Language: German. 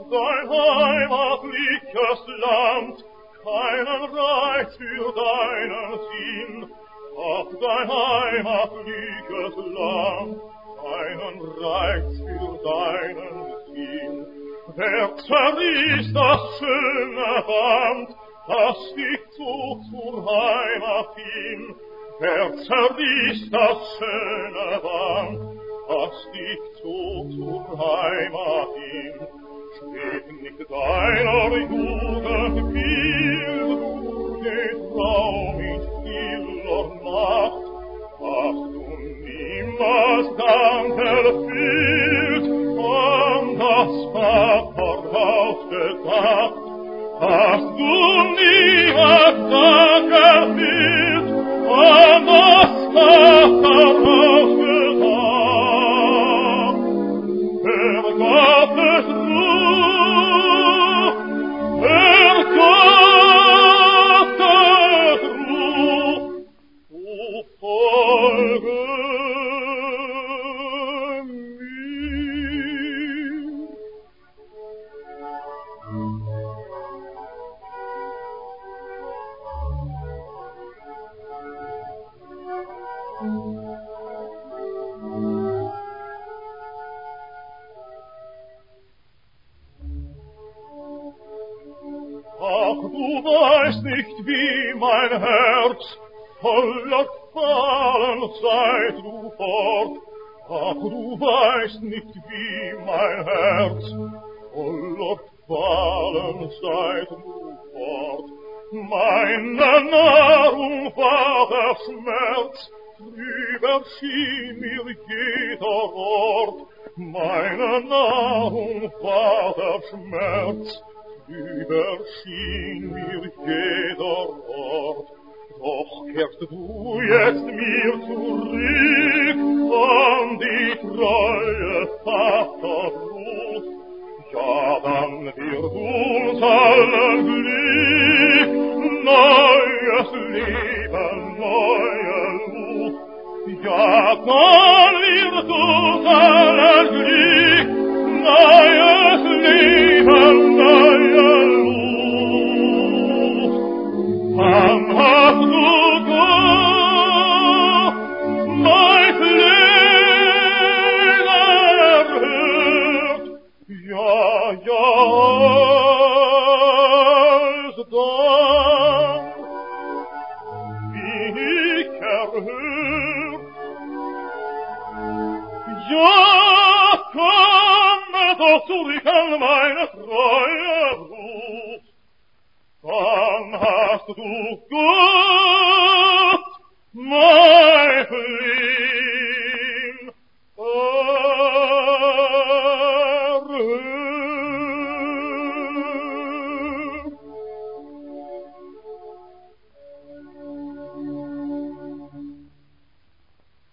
dein heimatliches Land keinen Reiz für deinen Sinn, auf dein heimatliches Land keinen Reiz für deinen Sinn. Wer zerriss das schöne Band, das dich zog zur Heimat hin? Wer zerriss das schöne Band, das dich zog zur Heimat hin? Steht nicht deiner Jugend Bild, du den Traum in stiller Nacht, hast du niemals dann erfüllt, an das Vaterhaus gedacht, hast du niemals dann erfüllt, an das Vaterhaus gedacht. Wer gab es Ach, du weißt nicht, wie mein Herz voller Qualen seit du fort. Ach, du weißt nicht, wie mein Herz voller Qualen seit du fort. Meine Nahrung war der Schmerz, drüber schien mir jeder Ort. Meine Nahrung war der Schmerz, überschien mir jeder Ort. Doch kehrst du jetzt mir zurück an die treue Vaterbrust, ja, dann wird uns allen Glück, neues Leben, neue Lust, ja, dann wird uns allen Glück, neues Leben, neue Lust. Dann hast du doch mein Leben erhört, ja, alsdann, wie ich erhört, ja, komme doch zurück an meine treue Brust. Dann hast du